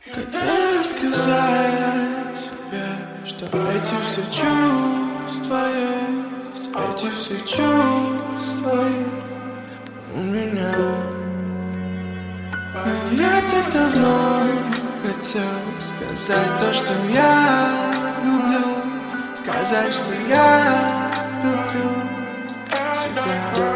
Как мне рассказать тебе, что эти все чувства есть, эти все чувства есть у меня. Но я так давно хотел сказать то, что я люблю, сказать, что я люблю тебя.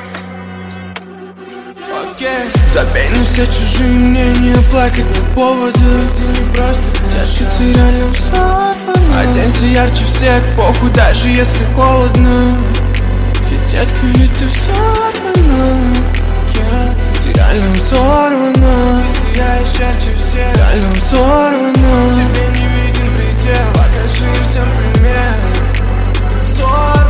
Окей, забей на все чужие мнения, плакать нет повода. Ты не просто тяжко, ты реально взорвана. Оденься ярче всех, похуй, даже если холодно. Ведь, детка, ведь ты взорвана. Ты реально взорвана. Ты сияешь ярче всех, реально взорвана. Тебе не виден предел, покажи им всем пример. Ты взорвана.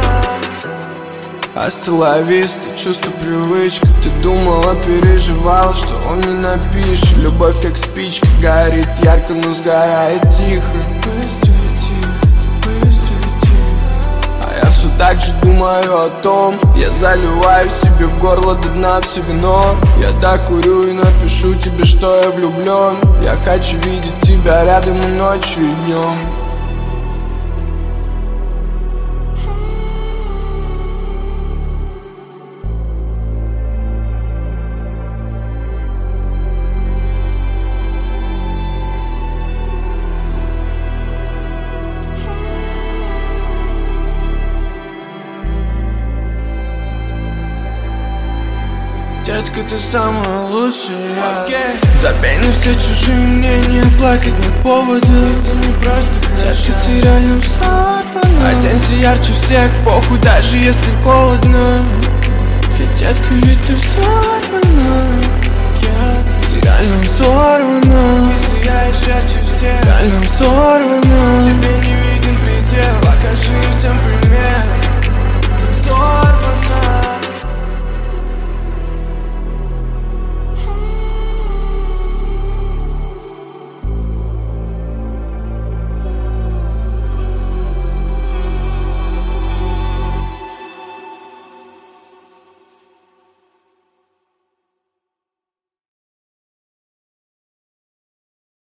Остановись, чувство привычка. Ты думала, переживала, что он не напишет. Любовь как спичка, горит ярко, но сгорает тихо. Быстро, тихо. А я все так же думаю о том. Я заливаю себе в горло до дна все вино. Я докурю и напишу тебе, что я влюблен. Я хочу видеть тебя рядом и ночью, и днем. Детка, ты самая лучшая. Забей на все чужие мнения, плакать нет повода. Ты не просто детка, ты реально взорвана. Оденься ярче всех, похуй, даже если холодно. Ведь, детка, ведь ты взорвана. Ты реально взорвана. Ты сияешь ярче всех, реально взорвана.